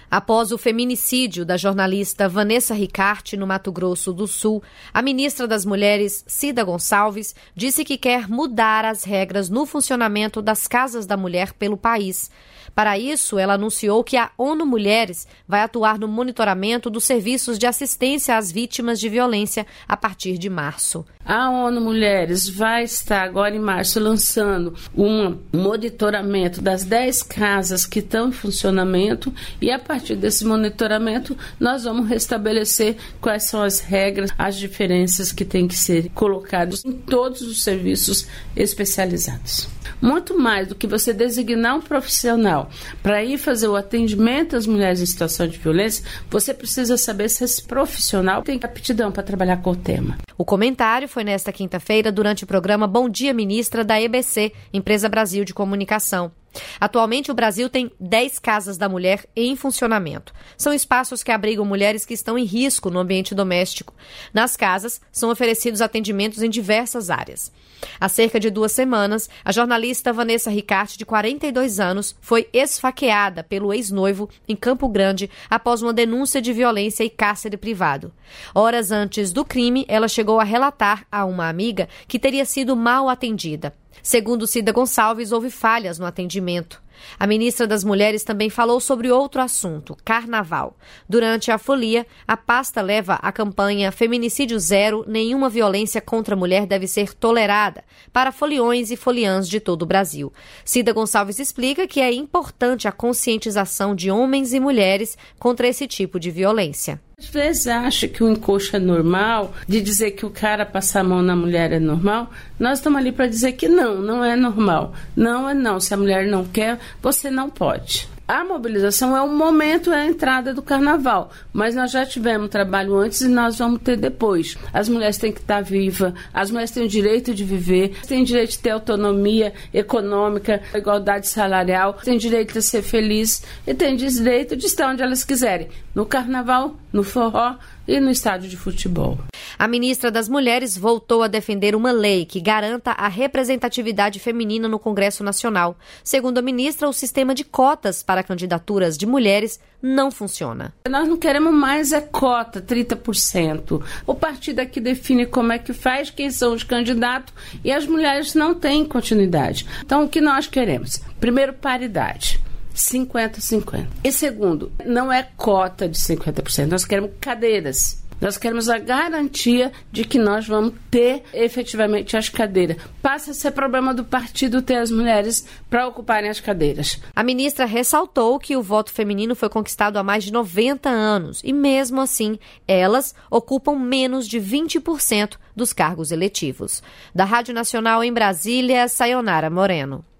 Após o feminicídio da jornalista Vanessa Ricarte, no Mato Grosso do Sul, a ministra das Mulheres, Cida Gonçalves, disse que quer mudar as regras no funcionamento das casas da mulher pelo país. Para isso, ela anunciou que a ONU Mulheres vai atuar no monitoramento dos serviços de assistência às vítimas de violência a partir de março. A ONU Mulheres vai estar agora em março lançando um monitoramento das 10 casas que estão em funcionamento e a partir desse monitoramento nós vamos restabelecer quais são as regras, as diferenças que têm que ser colocadas em todos os serviços especializados. Muito mais do que você designar um profissional para ir fazer o atendimento às mulheres em situação de violência, você precisa saber se esse profissional tem aptidão para trabalhar com o tema. O comentário foi nesta quinta-feira durante o programa Bom Dia Ministra da EBC, Empresa Brasil de Comunicação. Atualmente, o Brasil tem 10 casas da mulher em funcionamento. São espaços que abrigam mulheres que estão em risco no ambiente doméstico. Nas casas, são oferecidos atendimentos em diversas áreas. Há cerca de 2 semanas, a jornalista Vanessa Ricarte, de 42 anos, foi esfaqueada pelo ex-noivo em Campo Grande após uma denúncia de violência e cárcere privado. Horas antes do crime, ela chegou a relatar a uma amiga que teria sido mal atendida. Segundo Cida Gonçalves, houve falhas no atendimento. A ministra das Mulheres também falou sobre outro assunto, carnaval. Durante a folia, a pasta leva a campanha Feminicídio Zero, nenhuma violência contra a mulher deve ser tolerada, para foliões e foliãs de todo o Brasil. Cida Gonçalves explica que é importante a conscientização de homens e mulheres contra esse tipo de violência. Às vezes acha que o encoxo é normal, de dizer que o cara passar a mão na mulher é normal. Nós estamos ali para dizer que não é normal. Não é não. Se a mulher não quer, você não pode. A mobilização é o momento, é a entrada do carnaval, mas nós já tivemos trabalho antes e nós vamos ter depois. As mulheres têm que estar vivas, as mulheres têm o direito de viver, têm o direito de ter autonomia econômica, igualdade salarial, têm direito de ser feliz e têm direito de estar onde elas quiserem, no carnaval, no forró e no estádio de futebol. A ministra das Mulheres voltou a defender uma lei que garanta a representatividade feminina no Congresso Nacional. Segundo a ministra, o sistema de cotas para candidaturas de mulheres não funciona. Nós não queremos mais cota, 30%. O partido aqui define como é que faz, quem são os candidatos e as mulheres não têm continuidade. Então, o que nós queremos? Primeiro, paridade. 50-50. E segundo, não é cota de 50%, nós queremos cadeiras. Nós queremos a garantia de que nós vamos ter efetivamente as cadeiras. Passa a ser problema do partido ter as mulheres para ocuparem as cadeiras. A ministra ressaltou que o voto feminino foi conquistado há mais de 90 anos e, mesmo assim, elas ocupam menos de 20% dos cargos eletivos. Da Rádio Nacional em Brasília, Sayonara Moreno.